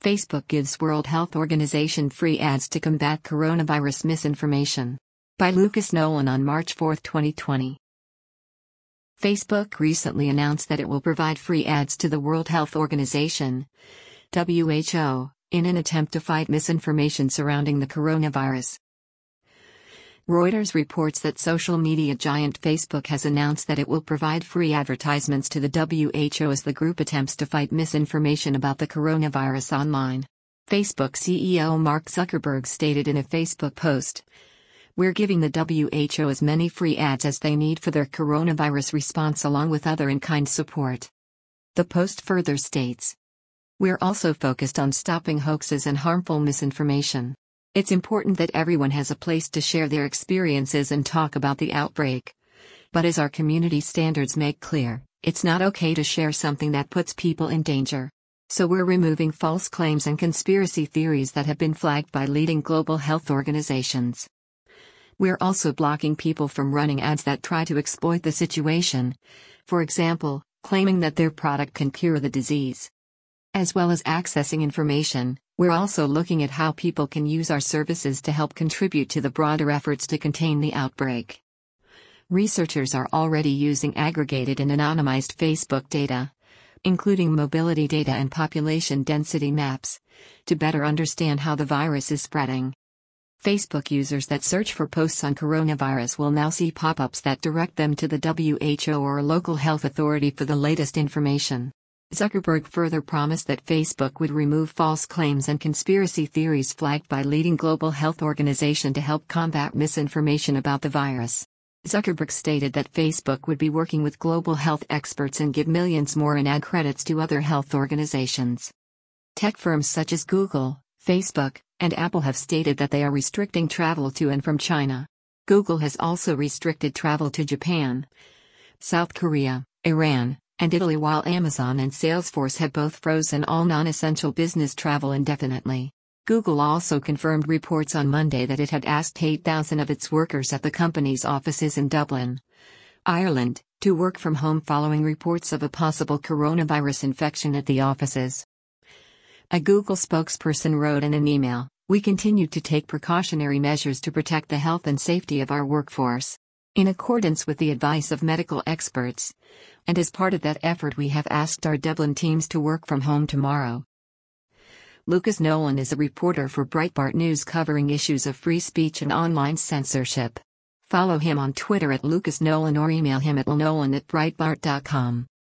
Facebook gives World Health Organization free ads to combat coronavirus misinformation. By Lucas Nolan on March 4, 2020. Facebook recently announced that it will provide free ads to the World Health Organization, WHO, in an attempt to fight misinformation surrounding the coronavirus. Reuters reports that social media giant Facebook has announced that it will provide free advertisements to the WHO as the group attempts to fight misinformation about the coronavirus online. Facebook CEO Mark Zuckerberg stated in a Facebook post, "We're giving the WHO as many free ads as they need for their coronavirus response along with other in-kind support." The post further states, "We're also focused on stopping hoaxes and harmful misinformation. It's important that everyone has a place to share their experiences and talk about the outbreak. But as our community standards make clear, it's not okay to share something that puts people in danger. So we're removing false claims and conspiracy theories that have been flagged by leading global health organizations. We're also blocking people from running ads that try to exploit the situation, for example, claiming that their product can cure the disease. As well as accessing information, we're also looking at how people can use our services to help contribute to the broader efforts to contain the outbreak." Researchers are already using aggregated and anonymized Facebook data, including mobility data and population density maps, to better understand how the virus is spreading. Facebook users that search for posts on coronavirus will now see pop-ups that direct them to the WHO or a local health authority for the latest information. Zuckerberg further promised that Facebook would remove false claims and conspiracy theories flagged by leading global health organization to help combat misinformation about the virus. Zuckerberg stated that Facebook would be working with global health experts and give millions more in ad credits to other health organizations. Tech firms such as Google, Facebook, and Apple have stated that they are restricting travel to and from China. Google has also restricted travel to Japan, South Korea, Iran, and Italy, while Amazon and Salesforce have both frozen all non-essential business travel indefinitely. Google also confirmed reports on Monday that it had asked 8,000 of its workers at the company's offices in Dublin, Ireland, to work from home following reports of a possible coronavirus infection at the offices. A Google spokesperson wrote in an email, "We continue to take precautionary measures to protect the health and safety of our workforce, in accordance with the advice of medical experts, and as part of that effort we have asked our Dublin teams to work from home tomorrow." Lucas Nolan is a reporter for Breitbart News covering issues of free speech and online censorship. Follow him on Twitter @LucasNolan or email him at lnolan@breitbart.com.